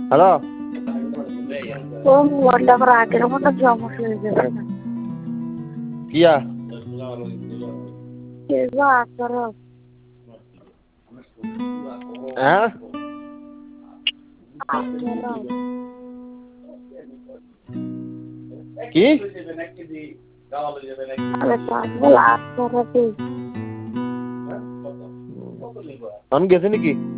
hello ও মোবাইলটা করে আগের মতো সমস্যা হয়ে যাবে না কিয়া হ্যাঁ কি অন গেছে নাকি